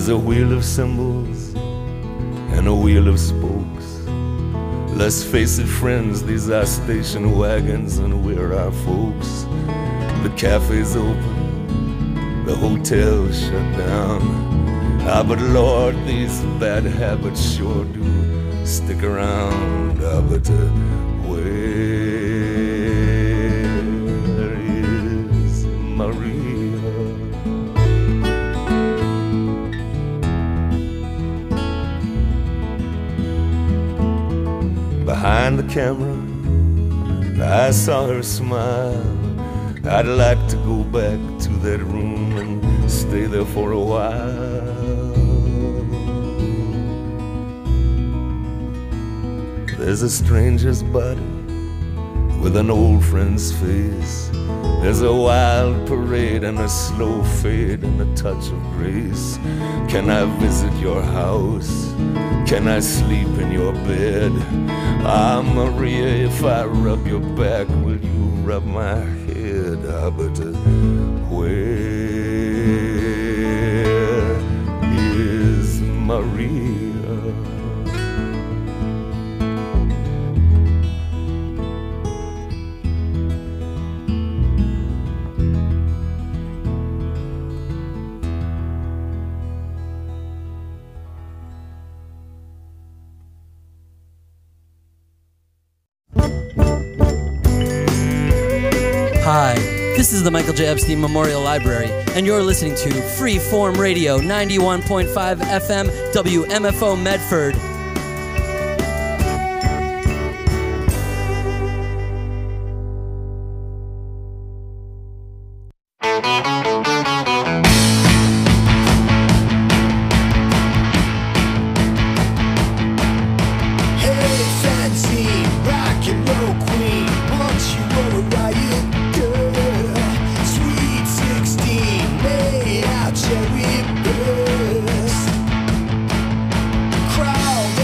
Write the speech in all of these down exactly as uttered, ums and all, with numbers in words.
There's a wheel of cymbals and a wheel of spokes. Let's face it, friends, these are station wagons and we're our folks. The cafe's open, the hotel's shut down. Ah, but Lord, these bad habits sure do stick around. Ah, but uh, where is Maria? Behind the camera, I saw her smile. I'd like to go back to that room and stay there for a while. There's a stranger's body with an old friend's face. There's a wild parade and a slow fade and a touch of grace. Can I visit your house? Can I sleep in your bed? Ah, Maria, if I rub your back, will you rub my head? Ah, but uh, where is Maria? Hi, this is the Michael J. Epstein Memorial Library, and you're listening to Freeform Radio, ninety-one point five F M, W M F O Medford. Crowd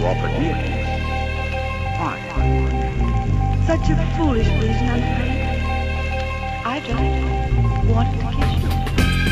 offer deities. Why? Such a foolish reason, I'm afraid. I just wanted to kiss you.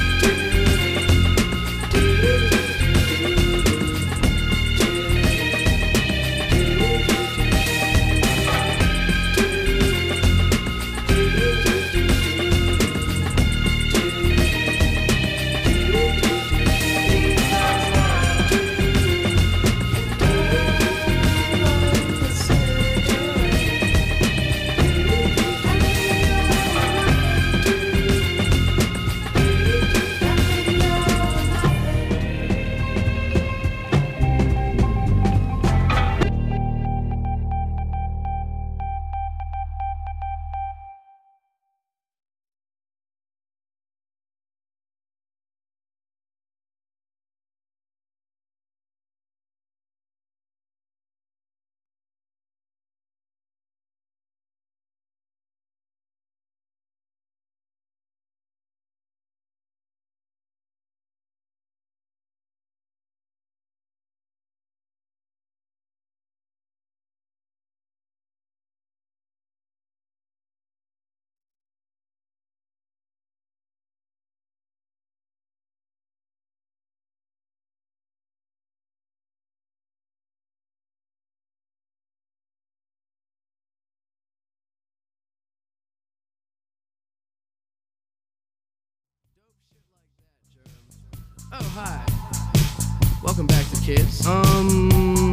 Oh, hi. Welcome back to Kids. Um,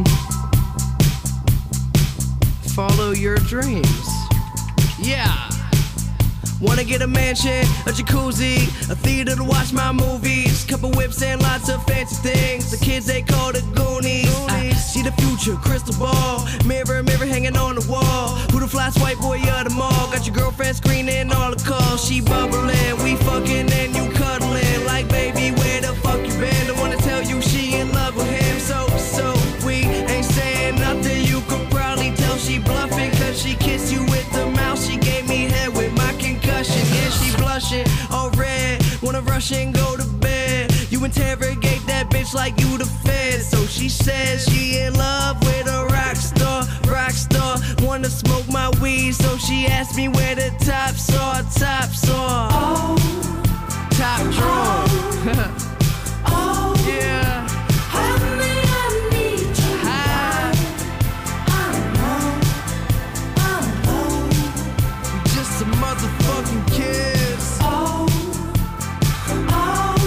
follow your dreams. Yeah. Wanna get a mansion, a jacuzzi, a theater to watch my movies, couple whips and lots of fancy things. The kids they call the Goonies. I see the future, crystal ball, mirror, mirror hanging on the wall. Who the flyest white boy of them all? Got your girlfriend screening all the calls. She bubbling, we fucking and you cuddling. Like baby, where the fuck you been? Don't wanna tell you she in love with him. So, so we ain't saying nothing. You could probably tell she bluffing, cause she kissed you with the mouth. She gave me head with my concussion. Yeah, she blushing, all red. Wanna rush and go to bed. You interrogate that bitch like you the fed. So she says she in love with a rock star, rock star. Wanna smoke my weed, so she asked me where the tops are, tops are. Oh, top drawer. Oh, oh, yeah. Honey, I need you. Hi. I'm alone, I'm alone. Just a motherfucking kiss. Oh, oh,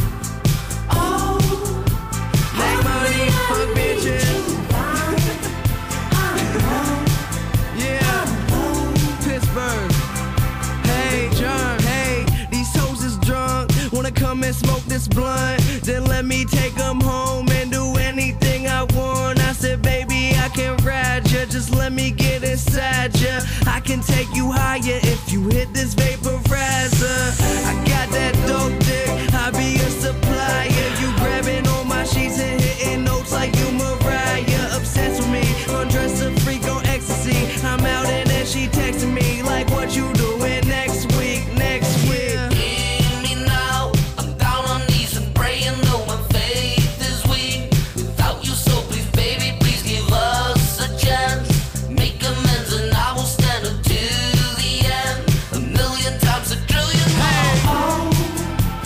oh. Make money, fuck bitches. Yeah, Pittsburgh. Hey, John, hey, these hoes is drunk. Wanna come and smoke this blunt? Then let me take them home and do anything I want. I said, baby, I can ride ya. Just let me get inside ya. I can take you higher if you hit this vaporizer. I got that dope dick, I be a supplier. You grabbing on my sheets and hitting notes like you Mariah. Obsessed with me, undress a freak on ecstasy. I'm out and then she texting me like, what you doing next week, next week? Hear me now, I'm down on knees and praying, though my faith is weak. Without you, so please, baby, please give us a chance. Make amends and I will stand up to the end. A million times, a trillion Hey. more.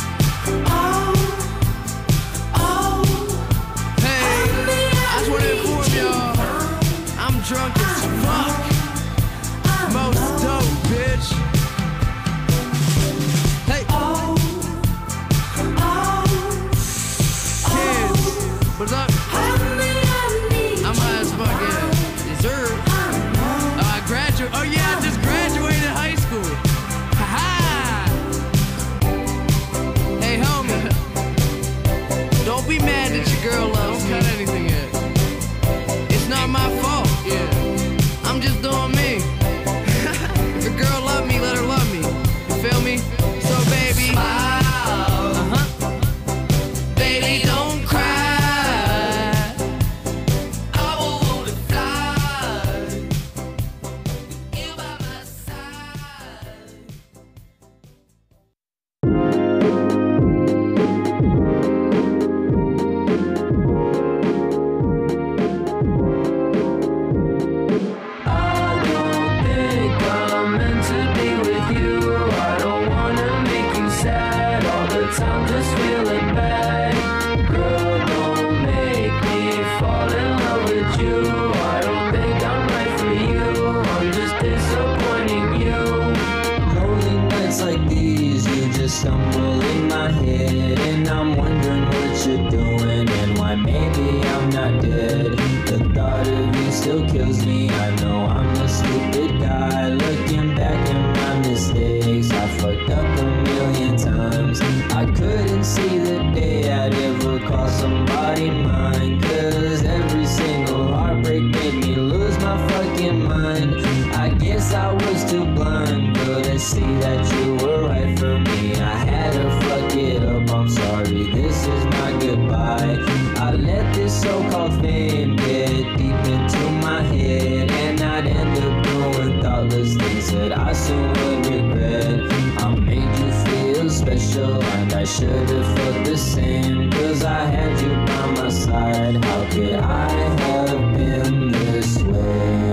you. I don't think I'm right for you. I'm just disappointing you. Lonely nights like these, you just stumble in my head, and I'm wondering what you're doing and why maybe I'm not dead. The thought of you still kills me. I know I'm a stupid guy. Looking back at my mistakes, I fucked up a million times. I couldn't see the day I'd ever call somebody mine, cause every single heartbreak made me lose my fucking mind. I guess I was too blind, couldn't see that you were right for me. I had to fuck it up, I'm sorry, this is my goodbye. I let this so-called fame get deep into my head, and I'd end up doing thoughtless things that I soon would regret. I made you feel special, and I should have felt the same, cause I had you by my side. How could I have been this way?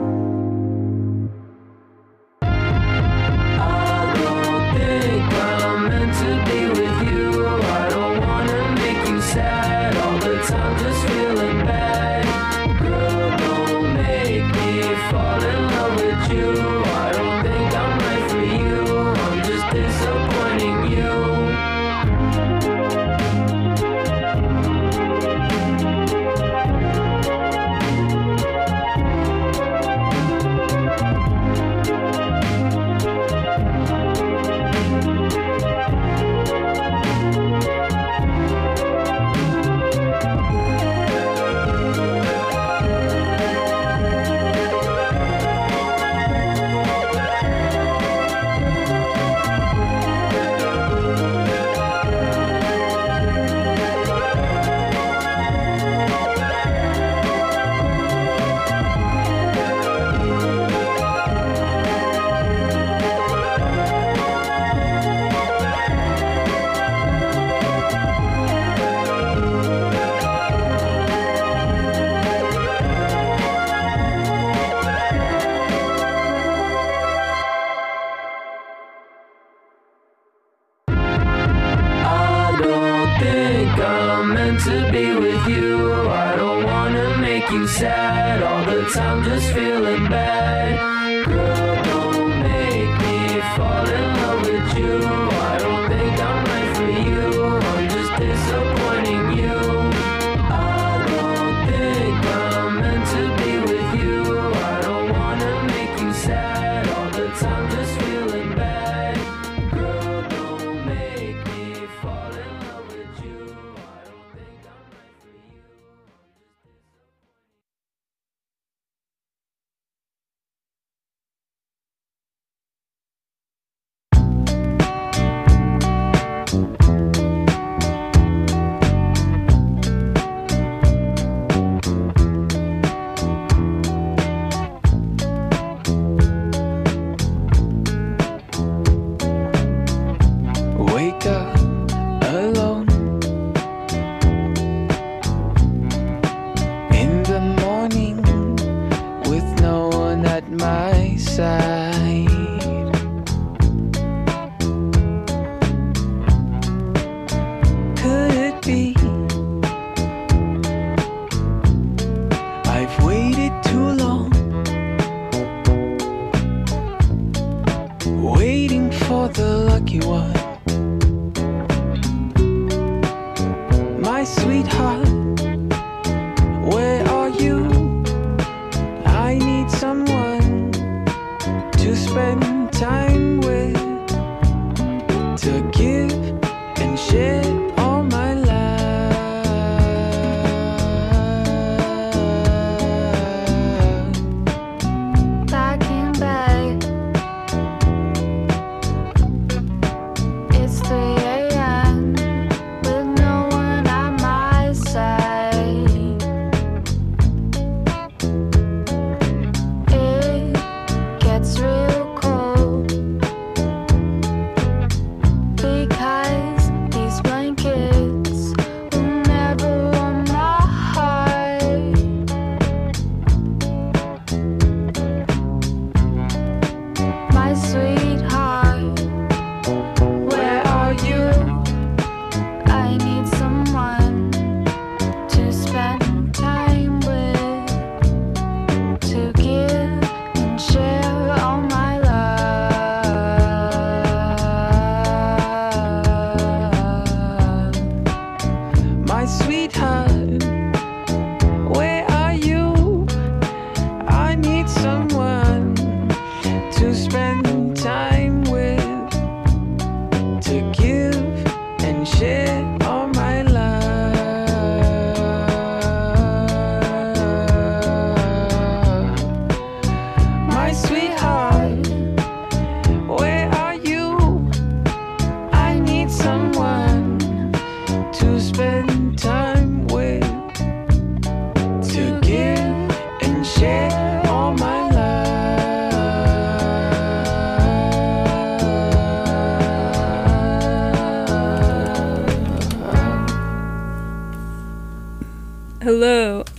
I don't think I'm meant to be with you. I don't wanna make you sad all the time, just feeling bad. Girl, don't make me fall in love with you. I don't think I'm right for you. I'm just disappointing you. I'm meant to be with you. I don't wanna make you sad all the time, just feeling bad. Girl, don't make me fall in love with you. I don't think I'm right for you. I'm just disappointing you. I don't think I'm meant to be with you. I don't wanna make you sad all the time, just feeling bad. Girl, don't make me fall in love with you. I don't think I'm right for you. I'm just disappointing.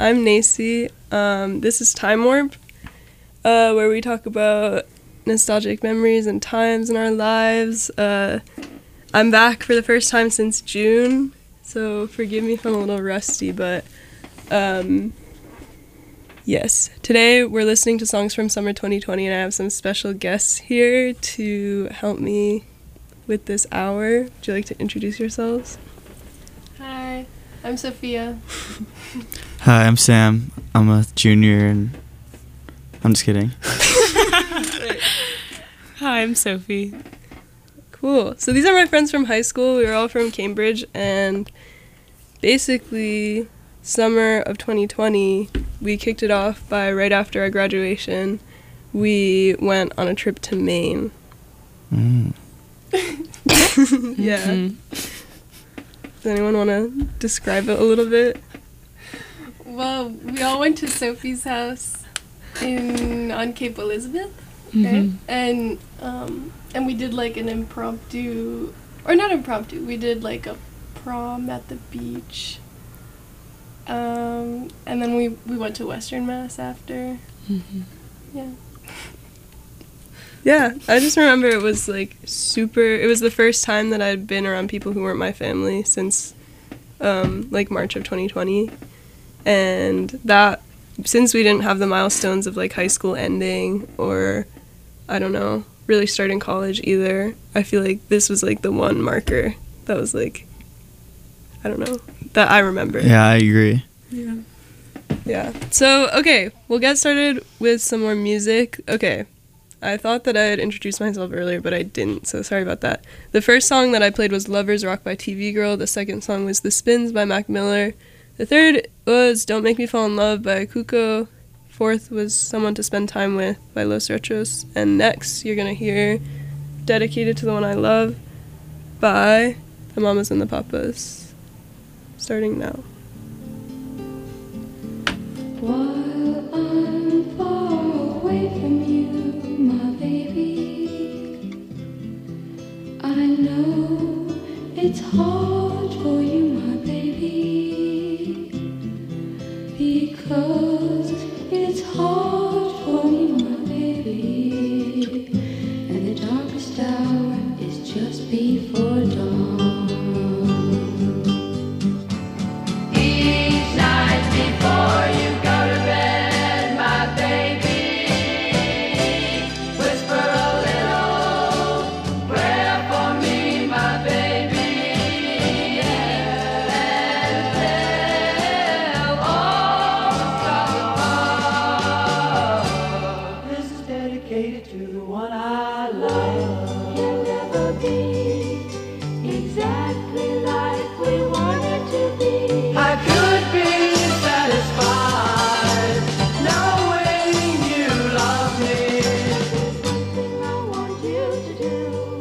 I'm Nacy. Um, this is Time Warp, uh, where we talk about nostalgic memories and times in our lives. Uh, I'm back for the first time since June, so forgive me if I'm a little rusty, but um, yes. Today we're listening to songs from summer twenty twenty, and I have some special guests here to help me with this hour. Would you like to introduce yourselves? Hi, I'm Sophia. Hi, I'm Sam. I'm a junior, and I'm just kidding. Hi, I'm Sophie. Cool. So these are my friends from high school. We were all from Cambridge, and basically summer of twenty twenty, we kicked it off by right after our graduation, we went on a trip to Maine. Mm. Yeah. Mm-hmm. Does anyone want to describe it a little bit? Well, we all went to Sophie's house in on Cape Elizabeth, Mm-hmm. right? And um, and we did like an impromptu, or not impromptu. We did like a prom at the beach. Um, and then we we went to Western Mass after. Mm-hmm. Yeah. Yeah, I just remember it was like super, it was the first time that I'd been around people who weren't my family since um, like March of twenty twenty. And that, since we didn't have the milestones of like high school ending or, I don't know, really starting college either, I feel like this was like the one marker that was like, I don't know, that I remember. Yeah, I agree. Yeah. Yeah. So, okay, we'll get started with some more music. Okay. I thought that I had introduced myself earlier, but I didn't, so sorry about that. The first song that I played was Lovers Rock by T V Girl. The second song was The Spins by Mac Miller. The third was Don't Make Me Fall in Love by Kuko. Fourth was Someone to Spend Time With by Los Retros. And next, you're going to hear Dedicated to the One I Love by the Mamas and the Papas. Starting now. While I'm far away from you, my baby, I know it's hard for you, my baby, because it's hard for me, my baby, and the darkest hour is just before dawn. Each night before you go to bed, my baby, whisper a little prayer for me, my baby, and tell all the this is dedicated to the one I love. You'll never be exactly like we wanted to be. I could be satisfied knowing you love me. There's one thing I want you to do,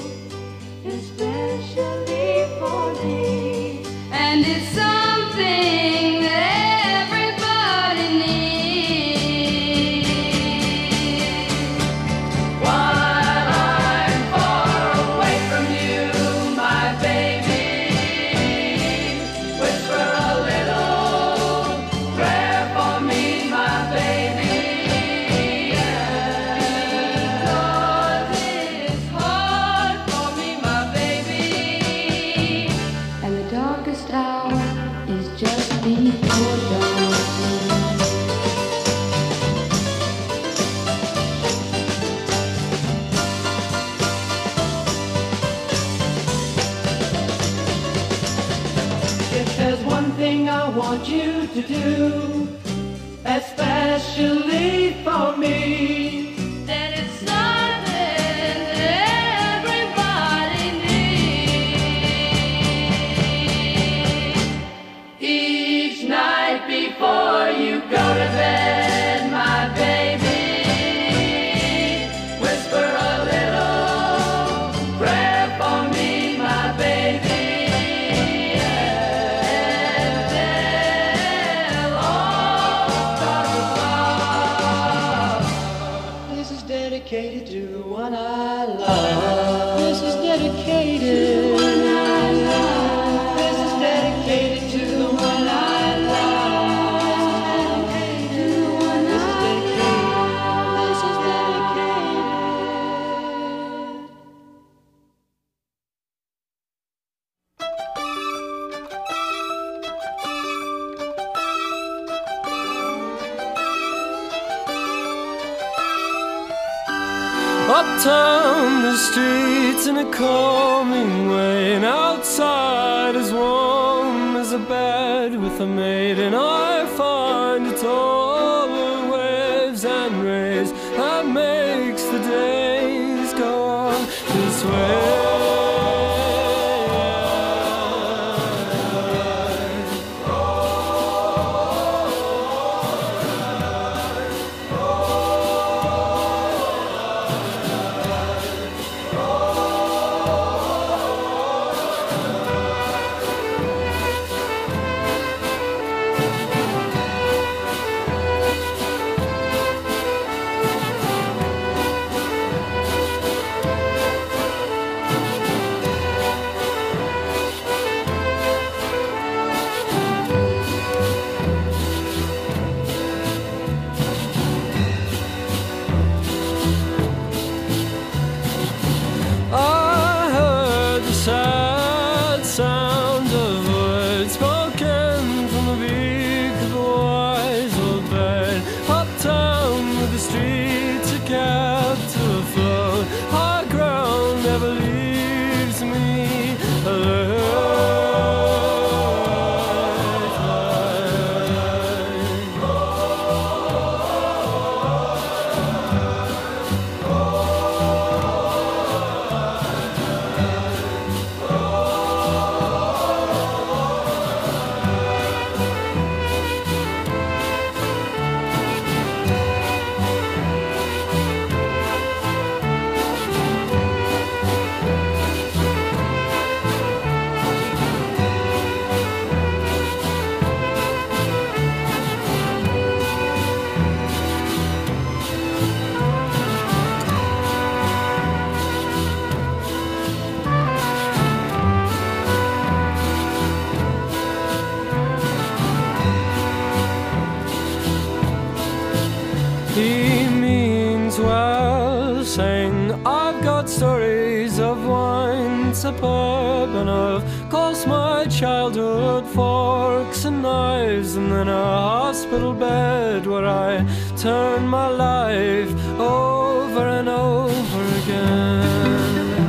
especially for me, and it's something that everybody needs. While I'm far away from you, my baby, whisper a little prayer for me, my baby, because it's hard for me, my baby, and the darkest hour is just before dawn. If there's one thing I want you to do, especially for me, then it's something that everybody needs. Each night before you go to bed, my baby, whisper a little prayer for me, my baby, and tell all the this is dedicated to the one I love. This is dedicated to the one I love. This is dedicated to the one I love. Uptown the streets in a calming way, and outside as warm as a bed with a maid, and I find it's all the waves and rays that makes the days go on this way. He means well, saying I've got stories of wine superb, and of course my childhood forks and knives, and then a hospital bed where I turn my life over and over again.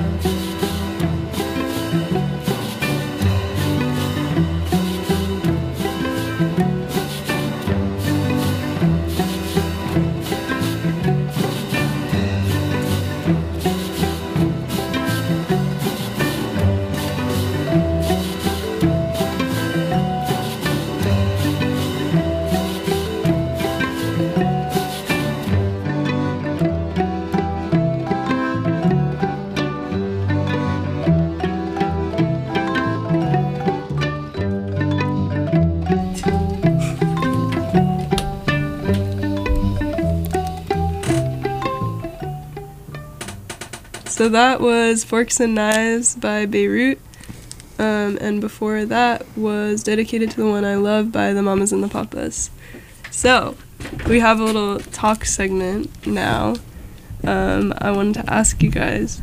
So that was Forks and Knives by Beirut. Um, and before that was Dedicated to the One I Love by the Mamas and the Papas. So, we have a little talk segment now. Um, I wanted to ask you guys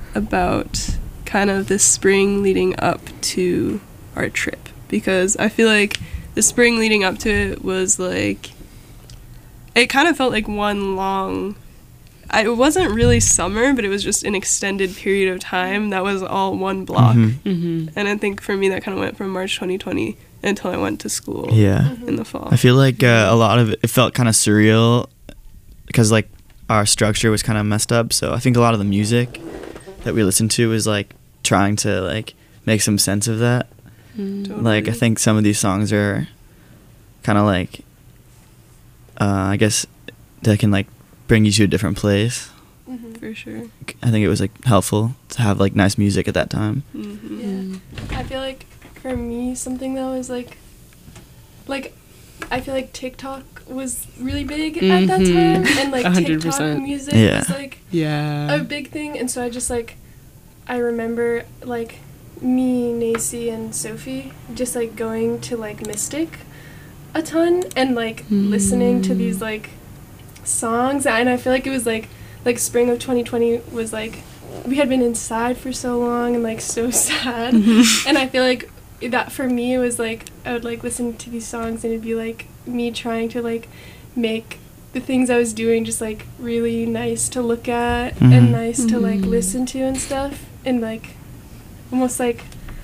about kind of the spring leading up to our trip. Because I feel like the spring leading up to it was like, it kind of felt like one long, I, it wasn't really summer, but it was just an extended period of time that was all one block. Mm-hmm. Mm-hmm. And I think for me that kind of went from March twenty twenty until I went to school yeah. in the fall. I feel like uh, a lot of it, it felt kind of surreal because like our structure was kind of messed up. So I think a lot of the music that we listened to was like trying to like make some sense of that. Mm. Totally. Like I think some of these songs are kind of like, uh, I guess they can like bring you to a different place. Mm-hmm. For sure. I think it was like helpful to have like nice music at that time. Mm-hmm. Yeah. I feel like for me something that was like like I feel like TikTok was really big mm-hmm. at that time, and like one hundred percent. TikTok music yeah. was like yeah. a big thing, and so I just like I remember like me, Nacy, and Sophie just like going to like Mystic a ton and like mm. listening to these like songs, and I feel like it was like like spring of twenty twenty was like we had been inside for so long and like so sad, mm-hmm. and I feel like that for me it was like I would like listen to these songs and it'd be like me trying to like make the things I was doing just like really nice to look at Mhm. and nice to like Mhm. listen to and stuff, and like almost like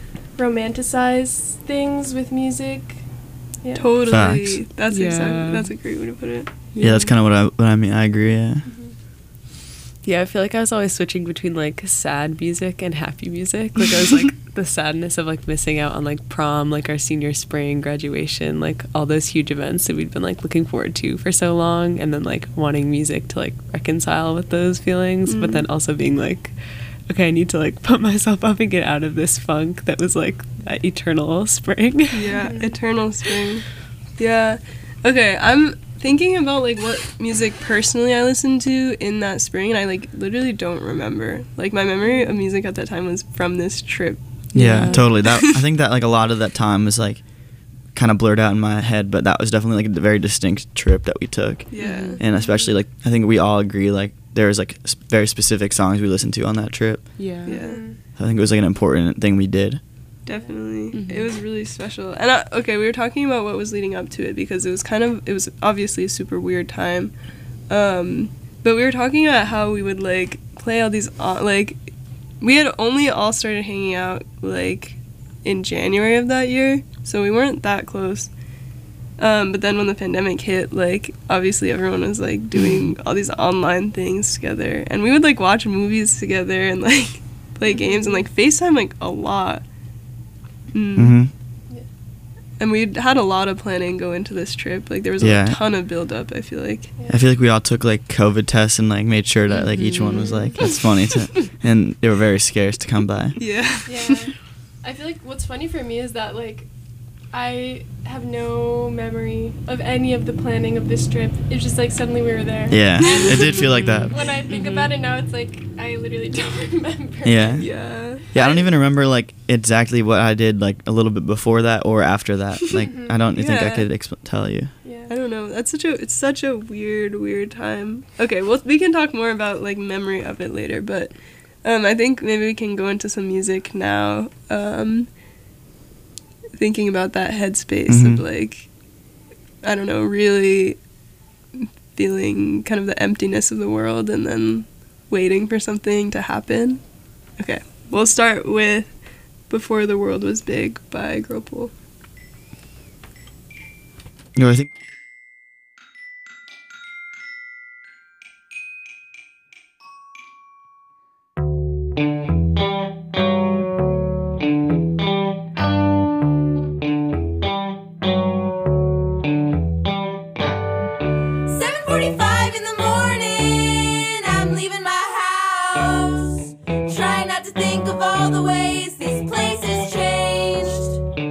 romanticize things with music. Yeah. Totally. Facts. That's Yeah. exactly. That's a great way to put it. Yeah, that's kind of what I what I mean. I agree. Yeah. Yeah, I feel like I was always switching between like sad music and happy music. Like I was like the sadness of like missing out on like prom, like our senior spring graduation, like all those huge events that we'd been like looking forward to for so long, and then like wanting music to like reconcile with those feelings, but then also being like, okay, I need to like put myself up and get out of this funk that was like that eternal spring. Yeah, eternal spring. Yeah. Okay, I'm thinking about like what music personally I listened to in that spring, and I like literally don't remember. Like my memory of music at that time was from this trip. Yeah, totally. That I think that like a lot of that time was like kind of blurred out in my head, but that was definitely like a very distinct trip that we took. Yeah. And especially like I think we all agree like there was like s- very specific songs we listened to on that trip. Yeah. Yeah. I think it was like an important thing we did. Definitely. It was really special. And I, okay, we were talking about what was leading up to it because it was kind of, it was obviously a super weird time. Um, but we were talking about how we would like play all these, uh, like, we had only all started hanging out like in January of that year. So we weren't that close. Um, but then when the pandemic hit, like, obviously everyone was like doing all these online things together. And we would like watch movies together and like play games and like FaceTime like a lot. Mm. Mm-hmm. And we had a lot of planning go into this trip. Like there was Yeah. a ton of build up, I feel like. I feel like we all took like COVID tests and like made sure that like each one was like it's funny to, and they were very scarce to come by. Yeah. Yeah. I feel like what's funny for me is that like I have no memory of any of the planning of this trip. It's just like suddenly we were there. Yeah, And it did feel like that. When I think about it now, it's like I literally don't remember. Yeah. Yeah. Yeah, I don't even remember like exactly what I did like a little bit before that or after that. Like I don't think I Yeah. could exp- tell you. I don't know. That's such a it's such a weird weird time. Okay, well we can talk more about like memory of it later, but um I think maybe we can go into some music now. Um thinking about that headspace of Mhm. like I don't know, really feeling kind of the emptiness of the world and then waiting for something to happen. Okay, we'll start with Before the World Was Big by Girlpool. No, I think seven forty-five in the morning, I'm leaving my house. Trying not to think of all the ways this place has changed.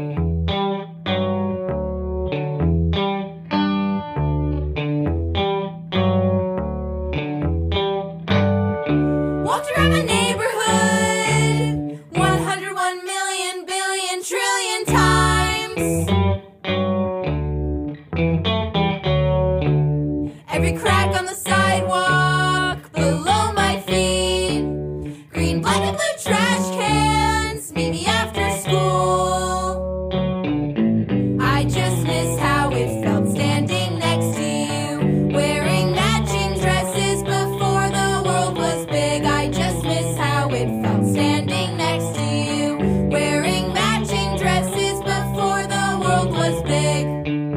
Walked around my neighborhood one hundred one million billion trillion times. Every crack on the sidewalk below my feet. Green, black, and blue trash cans meet me after school. I just miss how it felt standing next to you, wearing matching dresses before the world was big. I just miss how it felt standing next to you, wearing matching dresses before the world was big.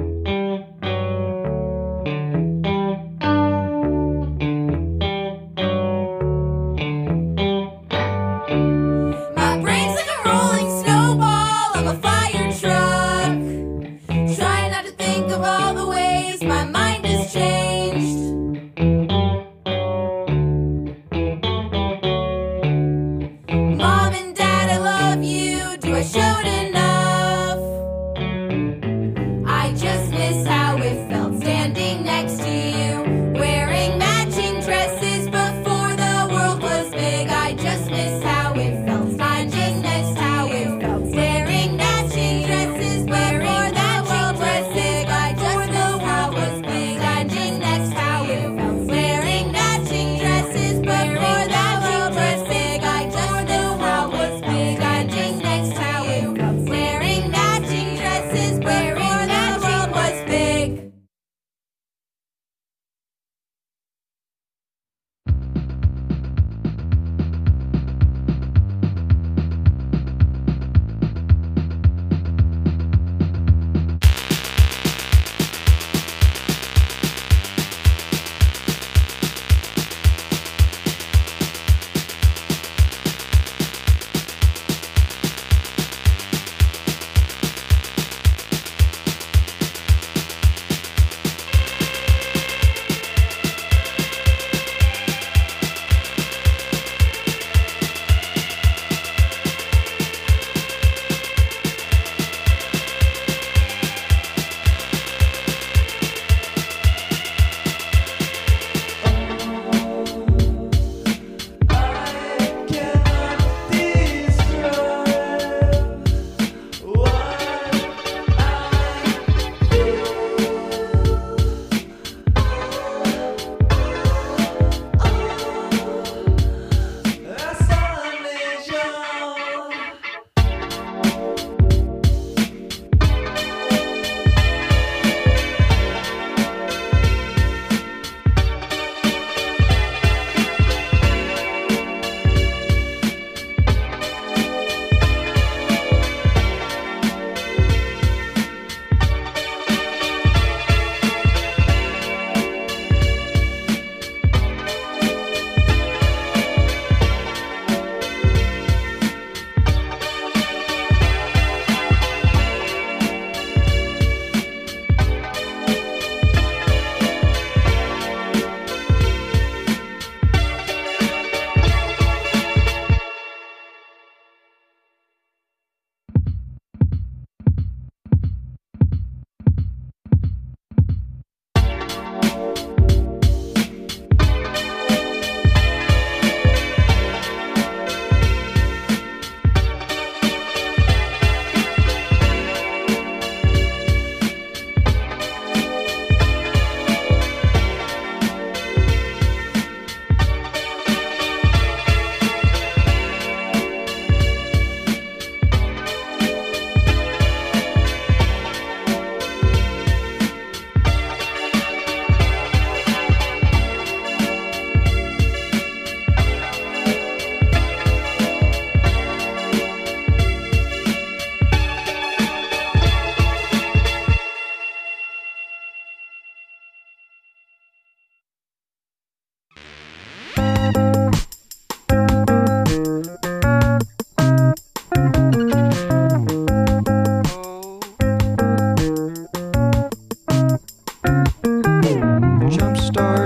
My brain's like a rolling snowball, I'm a fire truck. Trying not to think of all the ways my mind has changed. Mom and Dad, I love you. Do I show it enough? I just miss how it felt standing next to you, wearing matching dresses before the world was big. I just miss how it felt. I just miss how it felt wearing matching dresses before the world was big. I just miss how it was big. I just miss how it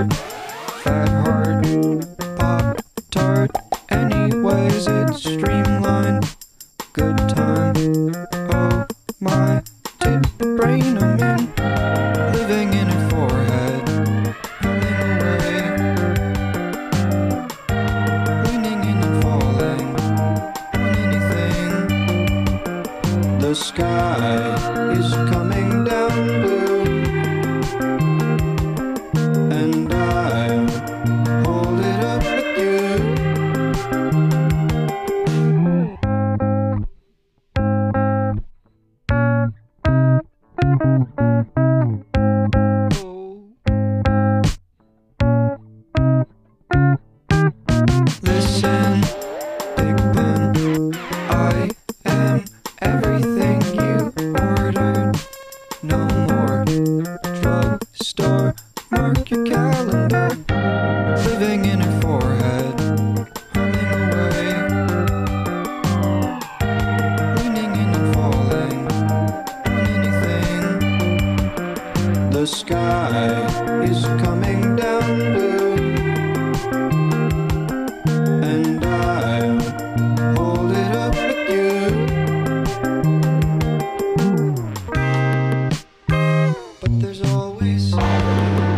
heart, fat heart, pop tart. Anyways, it's streamlined. Good time. Oh my, tip brain I'm in. Living in a forehead. Humming away. Leaning in and falling on anything. The sky is coming down blue. And I'll hold it up with you. Listen, Big Ben, I am everything you ordered. No more drugstore, mark your calendar. Living in her forehead, humming away. Leaning in and falling on anything. The sky is coming down blue. And I'll hold it up with you. But there's always something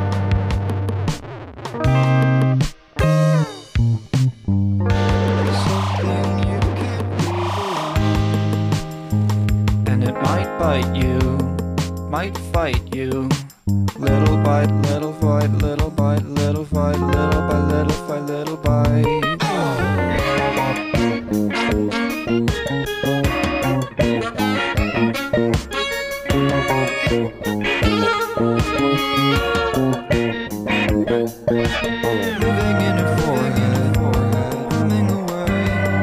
you can't leave alone. And it might bite you, might fight you. Little bite, little fight, little bite, little fight, little bite, little fight, little bite. Living in a forehead, humming away.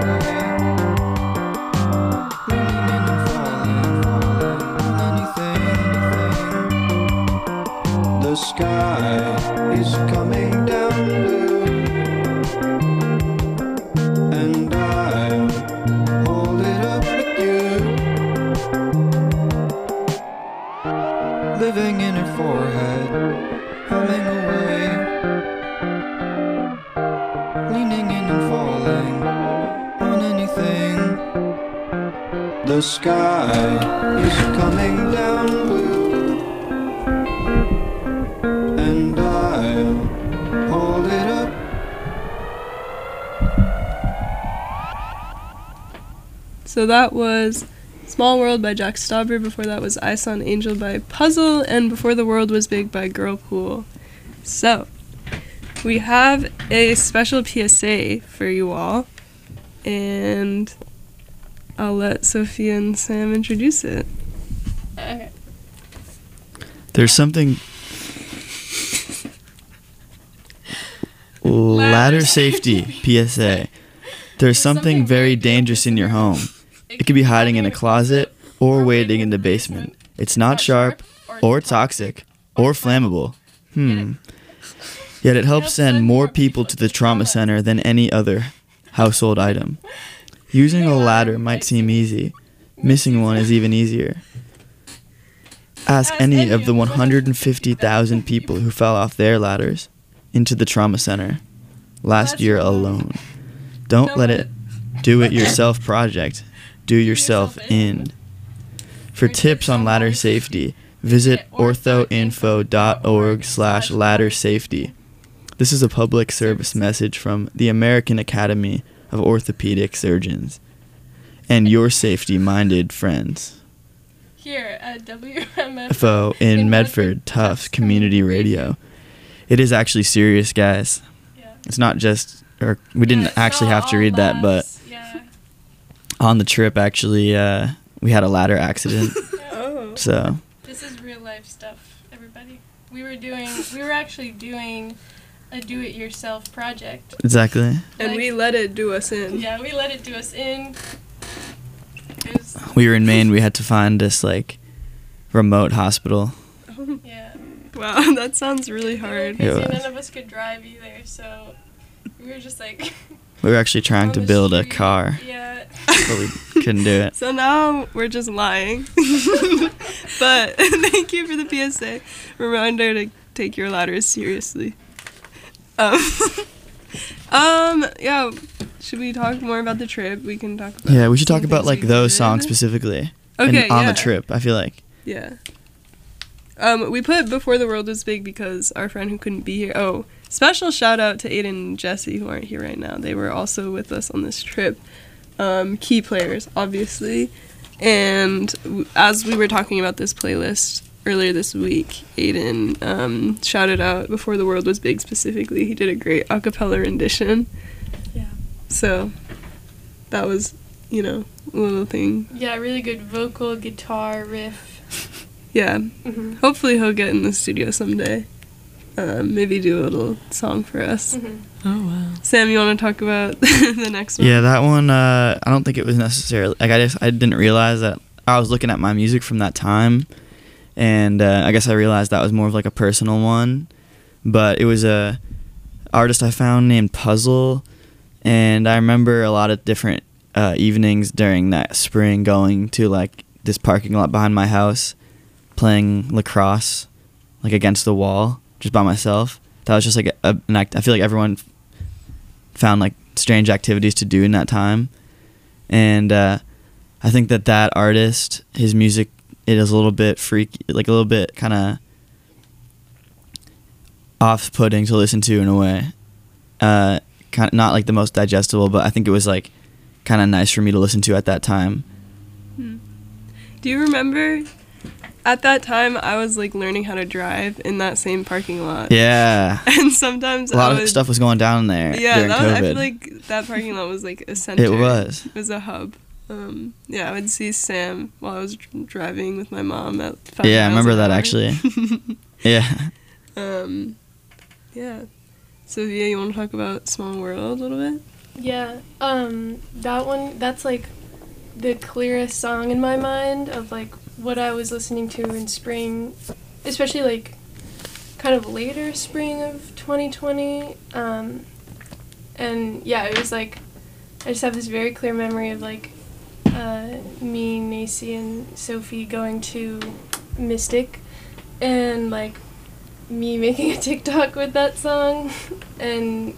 Leaning in and falling on anything. The sky is coming down blue. And I'll hold it up with you. Living in her forehead, humming away. Leaning in and falling on anything. The sky is coming down blue. And I'll hold it up. So that was Small World by Jack Stauber. Before that was I Saw an Angel by Puzzle. And Before the World Was Big by Girlpool. So, we have a special P S A for you all. And I'll let Sophia and Sam introduce it. Okay. There's something. Ladder safety P S A. There's something very dangerous in your home. It could be hiding in a closet or waiting in the basement. It's not sharp or toxic or flammable. Hmm. Yet it helps send more people to the trauma center than any other household item. Using a ladder might seem easy. Missing one is even easier. Ask any of the one hundred fifty thousand people who fell off their ladders into the trauma center last year alone. Don't let it do it yourself project. Do yourself in. For tips on ladder safety, visit orthoinfo.org slash ladder safety. This is a public service message from the American Academy of Orthopedic Surgeons and your safety-minded friends. Here at W M F F O in Medford, Tufts Community Radio. It is actually serious, guys. Yeah. It's not just, or we didn't Yeah, actually not have to all read that, but laughs. Yeah. on the trip, actually, uh, we had a ladder accident. Oh. So, This is real life stuff, everybody. We were doing, we were actually doing a do-it-yourself project. exactly. And we let it do us in. Yeah, we let it do us in. We were in Maine. We had to find this, like, remote hospital. Yeah. Wow, that sounds really hard. It See, was. none of us could drive either, so we were just like. We were actually trying to build a car. Yeah. But we couldn't do it. So now we're just lying. But thank you for the P S A reminder to take your ladders seriously. Um, um, yeah. Should we talk more about the trip? We can talk about Yeah, we should talk some about things like we those did. songs specifically. Okay, and on yeah. the trip, I feel like. Yeah. Um, we put Before the World Was Big because our friend who couldn't be here. Oh, special shout out to Aiden and Jesse who aren't here right now. They were also with us on this trip. Um, key players, obviously. And w- as we were talking about this playlist earlier this week, Aiden um, shouted out Before the World Was Big specifically. He did a great a cappella rendition. Yeah. So that was, you know, a little thing. Yeah, really good vocal, guitar, riff. Yeah. Mhm. Hopefully he'll get in the studio someday. Um, maybe do a little song for us. Mhm. Oh, wow. Sam, you want to talk about the next one? Yeah, that one. Uh, I don't think it was necessarily like I just I didn't realize that I was looking at my music from that time, and uh, I guess I realized that was more of like a personal one, but it was a artist I found named Puzzle, and I remember a lot of different uh, evenings during that spring going to like this parking lot behind my house, playing lacrosse, like against the wall, just by myself. That was just like a, an act. I feel like everyone f- found like strange activities to do in that time, and uh, I think that that artist, his music, it is a little bit freaky, like a little bit kind of off-putting to listen to in a way. Uh, kind of not like the most digestible, but I think it was like kind of nice for me to listen to at that time. Hmm. Do you remember? At that time, I was like learning how to drive in that same parking lot. Yeah. And sometimes A lot I of would, stuff was going down there Yeah, during that was, I COVID. feel like that parking lot was like a center. It was. It was a hub. Um, yeah, I would see Sam while I was dr- driving with my mom at five Yeah, I miles remember an that hour. actually. Yeah. Um, yeah. Sophia, you want to talk about Small World a little bit? Yeah, um, that one, that's like the clearest song in my mind of like what I was listening to in spring, especially like kind of later spring of twenty twenty. Um, and yeah, it was like, I just have this very clear memory of like uh, me, Nacy, and Sophie going to Mystic and like me making a TikTok with that song. And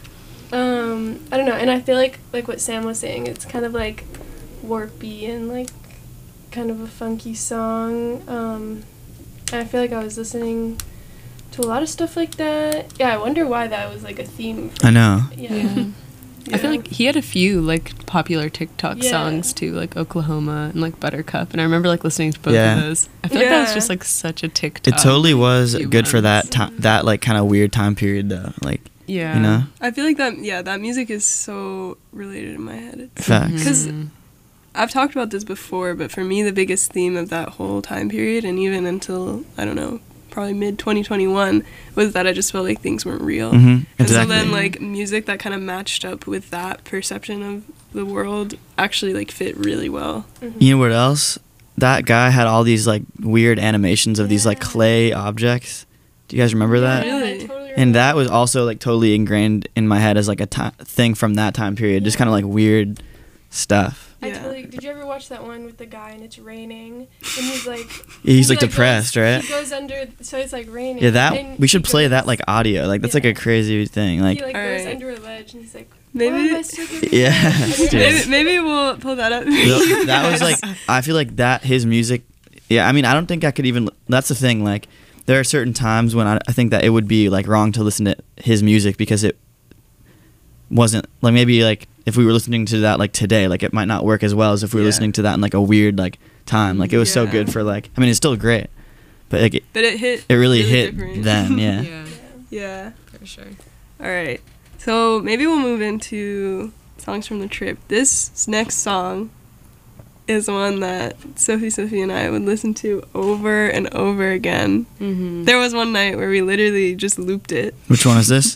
um, I don't know, and I feel like like what Sam was saying, it's kind of like warpy and like kind of a funky song. Um, and I feel like I was listening to a lot of stuff like that. Yeah, I wonder why that was like a theme. For I know. Yeah. Yeah. I feel like he had a few like popular TikTok Yeah. songs too, like Oklahoma and like Buttercup, and I remember like listening to both Yeah. of those. I feel like that was Yeah. just like such a TikTok. It totally was few good for months. that time, that like kind of weird time period though. Like, Yeah. you know, I feel like that, yeah, that music is so related in my head. It's, Facts. Because Mhm. I've talked about this before, but for me, the biggest theme of that whole time period, and even until, I don't know, probably mid twenty twenty-one, was that I just felt like things weren't real. Mhm, And so exactly. then, like, music that kind of matched up with that perception of the world actually, like, fit really well. you know what else? That guy had all these like weird animations of these like clay objects. Do you guys remember that? Yeah, I totally And that was also like totally ingrained in my head as like a ti- thing from that time period, just kind of like weird stuff. I totally. Did you ever watch that one with the guy and it's raining and he's like? He's, he, like, depressed, goes, right? He goes under, so it's like raining. Yeah, that and we should he play goes- that like audio. Like that's like a crazy thing. Like, he like goes Alright. under a ledge and he's like, Maybe- "Why am I so good?" yeah, dude. Maybe, maybe we'll pull that up. Th- that was like I feel like that his music. Yeah, I mean I don't think I could even. That's the thing. Like there are certain times when I, I think that it would be like wrong to listen to his music because it wasn't like maybe like if we were listening to that like today, like it might not work as well as if we were Yeah. listening to that in like a weird like time. Like it was so Yeah. good for like. I mean it's still great, but like it, But it hit. it really, hit different. then. Yeah. Yeah, Yeah. for sure. All right. So maybe we'll move into songs from the trip. This next song is one that Sophie, Sophie, and I would listen to over and over again. Mm-hmm. There was one night where we literally just looped it. Which one is this?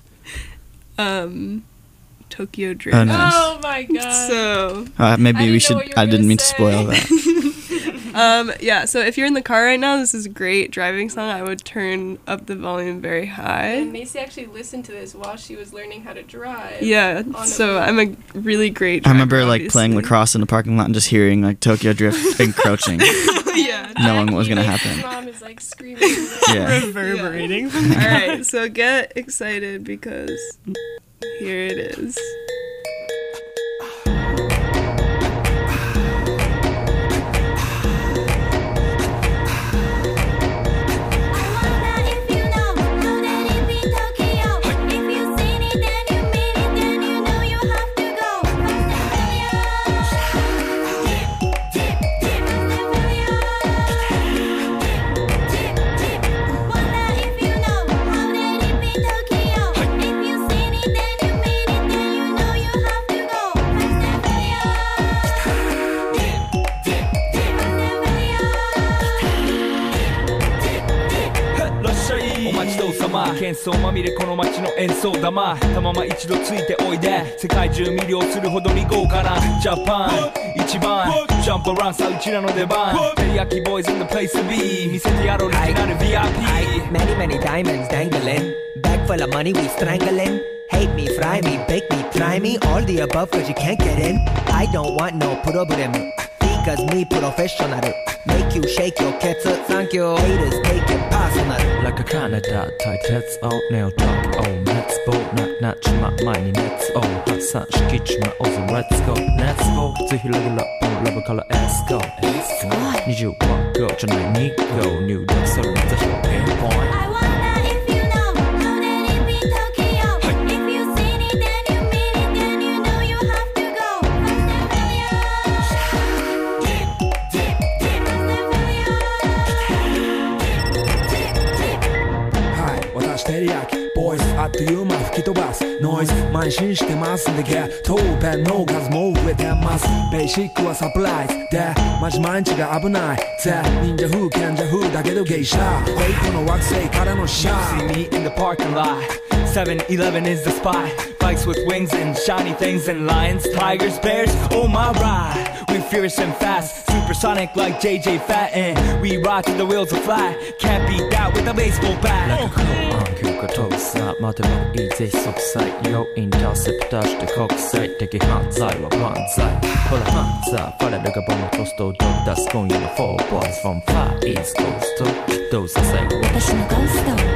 Um, Tokyo Drift. Oh, nice. Oh my god. So, Uh, maybe I didn't we know should. what you were I didn't gonna mean to say. spoil that. um, yeah. So if you're in the car right now, this is a great driving song. I would turn up the volume very high. And Macy actually listened to this while she was learning how to drive. Yeah. on So a- I'm a really great. I Driver, remember like playing obviously. lacrosse in the parking lot and just hearing like Tokyo Drift encroaching, Yeah. knowing what was gonna Macy's happen. mom is like screaming. Yeah. Reverberating. All right, so get excited because here it is. 様喧騒まみれこの街の演奏玉たまま一度ついておいで世界中魅了するほどに豪華なジャパン一番ジャンプアランさうちらの出番テリヤキボーイズ in the place to be 見せてやろうオリジナル ブイアイピー Many many diamonds dangling Bag full of money we strangling Hate me, fry me, bake me, try me All the above cause you can't get in I don't want no problem Because me professional Make you shake your cats Thank you Haters take it personal Like a Canada 対鉄をネオトークを熱望なくなっちまう前に熱を発散しきちまおうぜ Let's go Let's go 普通広げラップのラブから Let's go にじゅうワン号じゃないに号入力するのぜひピンポイントテリヤキボイスあっという間吹き飛ばすノイズ慢心してますんでゲットペンの数も増えてますベーシックはサプライズでマジ毎日が危ないぜ忍者風賢者風だけどゲイシャフェイクの惑星からのシャー See me in the parking lot seven eleven is the spot Bikes with wings and shiny things and lions, tigers, bears, oh my ride We fierce and fast, supersonic like J J Fatten We ride till the wheels are flat, can't beat that with a baseball bat Like a cool on 急化飛ぶさ待てばいいぜ即歳よインターセプターして国際的犯罪は万歳ほらハンザーファレルがボムトストをド出す今夜の four boys from far east coast どうさせ私のゴースト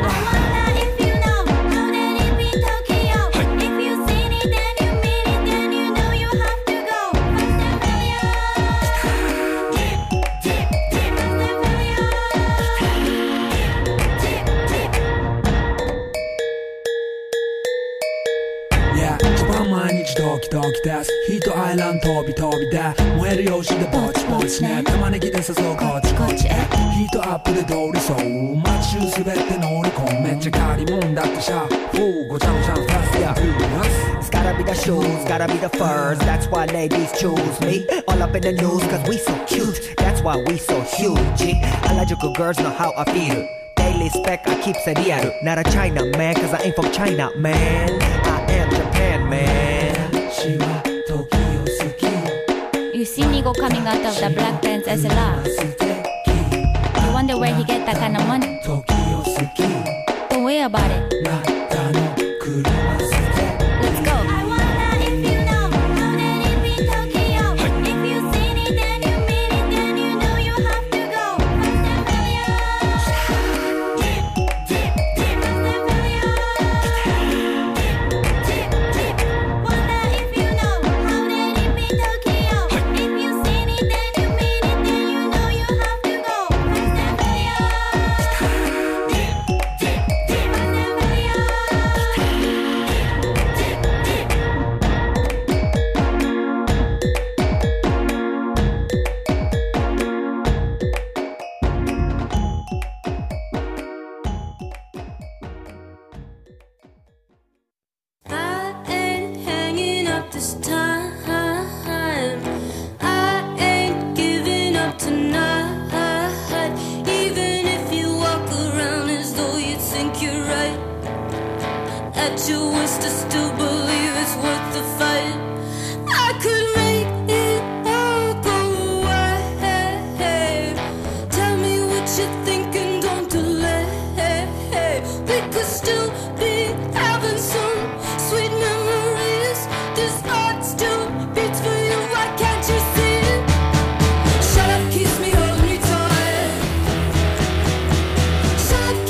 ドキドキですヒートアイランド飛び飛びで燃えるよしでぼちぼちね玉ねぎで誘うこっちこっちへヒートアップで通りそう街中すべて乗り込むめっちゃ借りもんだってシャーごちゃごちゃファスや It's gotta be the shoes, gotta be the furs That's why ladies choose me All up in the news cause we so cute That's why we so huge Harajuku girls know how I feel Daily spec I keep it real Not a China man cause I ain't from China man I am Japan man You see Nigo coming out of the black pants S L R You wonder where he get that kind of money Don't worry about it Let's go Shut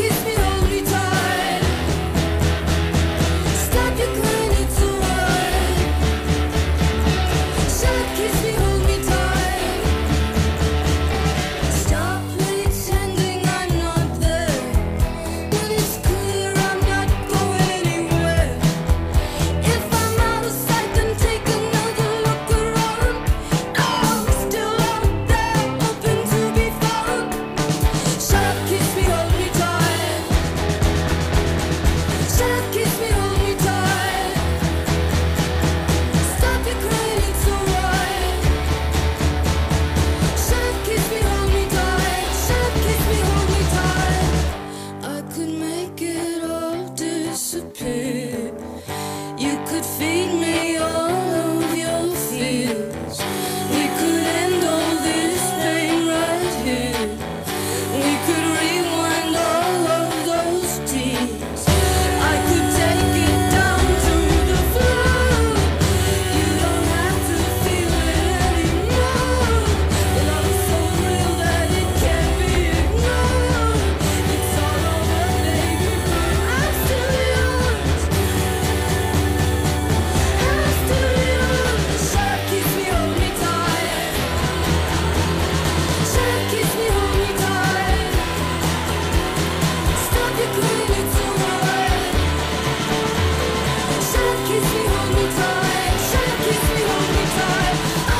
disappear. You could feed me all of your fears. We could end all this pain right here. We could rewind all of those tears. I could take it down to the floor. You don't have to feel it anymore. The love is so real that it can't be ignored. It's all over, baby, but I'm still yours. I'm still yours. Shark kiss me, hold me tight. Shark kiss me, hold me tight. Stop your crying, it's alright. Shark kiss me, hold me tight. Shark kiss me, hold me tight.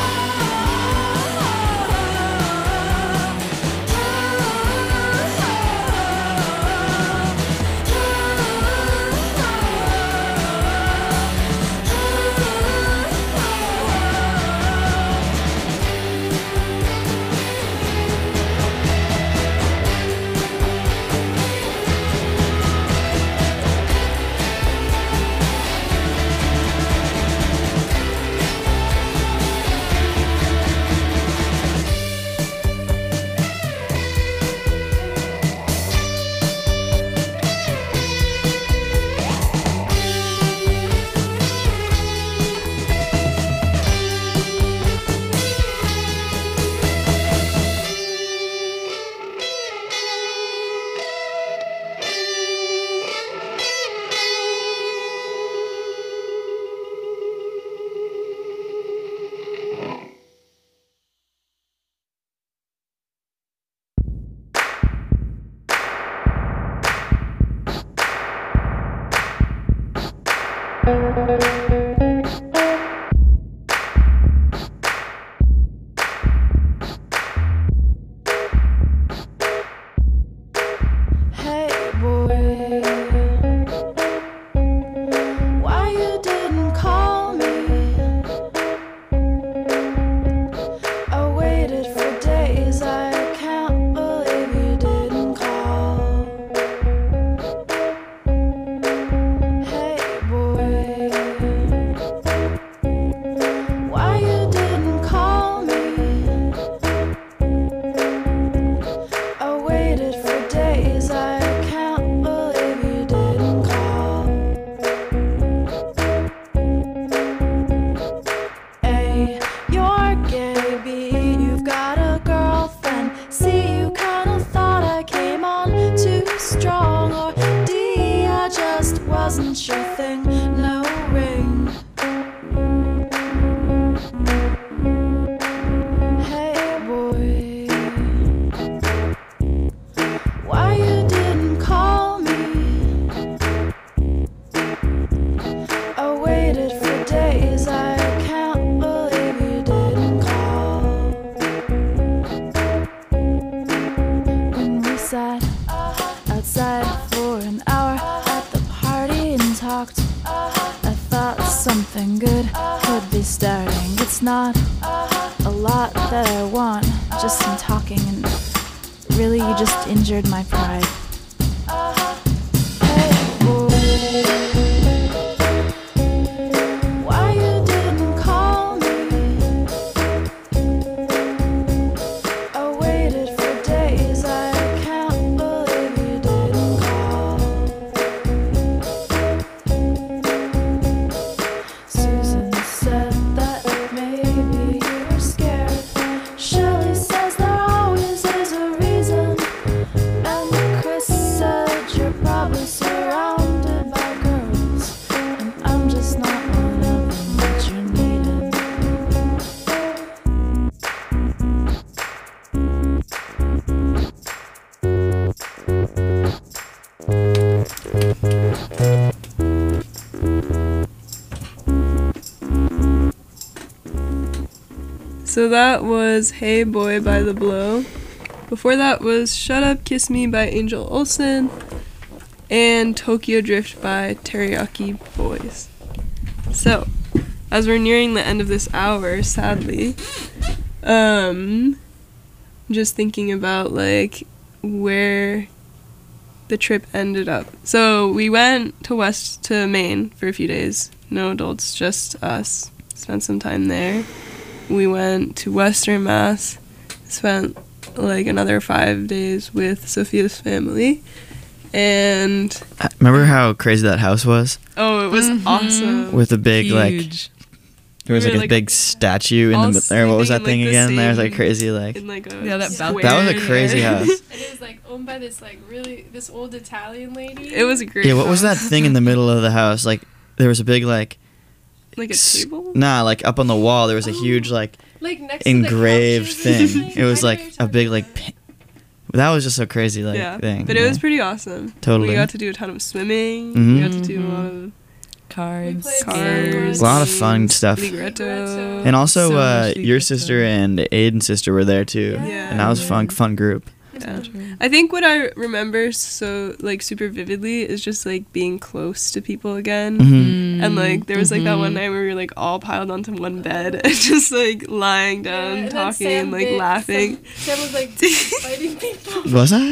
Hey boy, why you didn't call me? I waited for days, I can't believe you didn't call. Hey boy, why you didn't call me? I waited for days, I can't believe you didn't call. A, you're gay. B, you've got a girlfriend. C, you kinda thought I came on too strong. Or D, I just wasn't your thing. No ring. Hey boy, why you didn't call me? I waited for days, I can't believe you didn't call. When we sat outside for an hour at the party and talked, I thought something good could be starting. It's not a lot that I want, just some talking, and really you just injured my pride. Why you didn't call me? I waited for days, I can't believe you didn't call. Susan said that maybe you were scared. Shelley says there always is a reason. And Chris said you're probably surrounded by girls, and I'm just not one of them that you're needing. So that was Hey Boy by The Blow. Before that was Shut Up Kiss Me by Angel Olsen and Tokyo Drift by Teriyaki Boys. So, as we're nearing the end of this hour, sadly, um, I'm just thinking about like where the trip ended up. So we went to West to Maine for a few days. No adults, just us. Spent some time there. We went to Western Mass. Spent like another five days with Sophia's family. And remember how crazy that house was? oh, it was Mhm. awesome. With a big Huge. like, there was We like were, a like, big statue in all the middle. What was that sleeping thing in, like, the again? There was like same- crazy like. in like a Yeah, that square. That was a crazy house. And it was like owned by this like really this old Italian lady. It was a great Yeah, what was that house. thing in the middle of the house? Like there was a big like. Like a s- table? Nah, like up on the wall there was a huge like, Like next to the engraved couches or thing. something? It was I know like what a you're big like. pa- That was just so crazy like yeah, thing. but it yeah. was pretty awesome. Totally. We got to do a ton of swimming. Mhm. We got to do a lot of Cards, cars, A lot of fun stuff. Ligretto. And also, So uh, much your Ligretto. sister and Aiden's sister were there too, Yeah. and that was a fun, fun group. Yeah. I think what I remember so like super vividly is just like being close to people again. Mhm. And like there was like that one Mhm. night where we were like all piled onto one bed and just like lying down, and then talking Sam and like bit laughing. Sam, Sam was like biting people. Was I?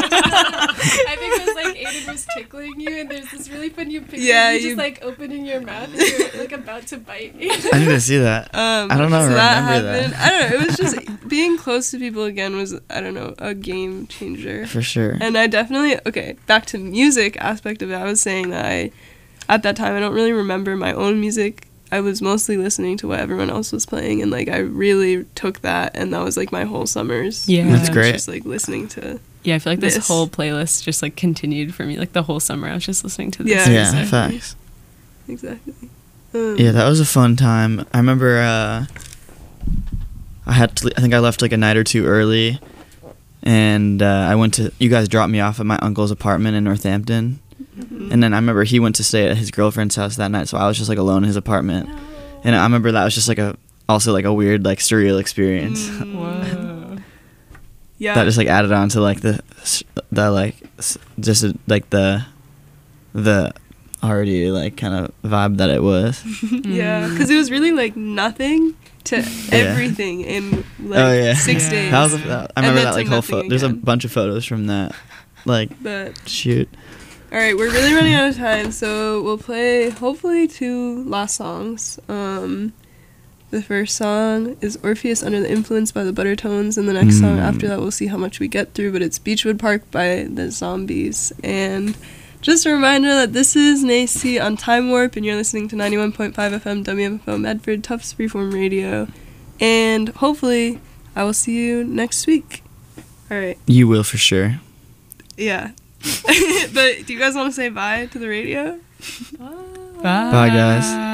I think it was like Aiden was tickling you, and there's this really funny picture Yeah, of you you- just like opening your mouth and you're like about to bite Aiden. I need to see that. Um, I don't know. so Remember that that, happened. I don't know. It was just being close to people again was I don't know a game changer For sure. And I definitely okay back to music aspect of it. I was saying that I at that time I don't really remember my own music. I was mostly listening to what everyone else was playing, and like I really took that, and that was like my whole summers. Yeah. That's I was great. Just like listening to. Yeah, I feel like this, This. whole playlist just like continued for me. Like the whole summer, I was just listening to this. Yeah, Yeah, exactly. facts. Exactly. Um, Yeah, that was a fun time. I remember uh, I had to. I think I left like a night or two early, and uh, I went to. You guys dropped me off at my uncle's apartment in Northampton, Mhm. and then I remember he went to stay at his girlfriend's house that night, so I was just like alone in his apartment, and I remember that was just like a also like a weird like surreal experience. Whoa. Yeah. That just like added on to like the the like s- just uh, like the the already like kind of vibe that it was. Yeah, because it was really like nothing to everything in like oh yeah, six days. That was a, that, I And remember then that to like whole nothing photo. There's a again. bunch of photos from that. Like But shoot. all right, we're really running out of time, so we'll play hopefully two last songs. Um, the first song is Orpheus Under the Influence by the Buttertones, and the next song Mm. after that we'll see how much we get through, but it's Beechwood Park by the Zombies. And just a reminder that this is Nacy on Time Warp, and you're listening to ninety-one point five F M W M F O Medford, Tufts Freeform Radio. And hopefully I will see you next week. All right. You will for sure. Yeah. But do you guys want to say bye to the radio? Bye. Bye guys.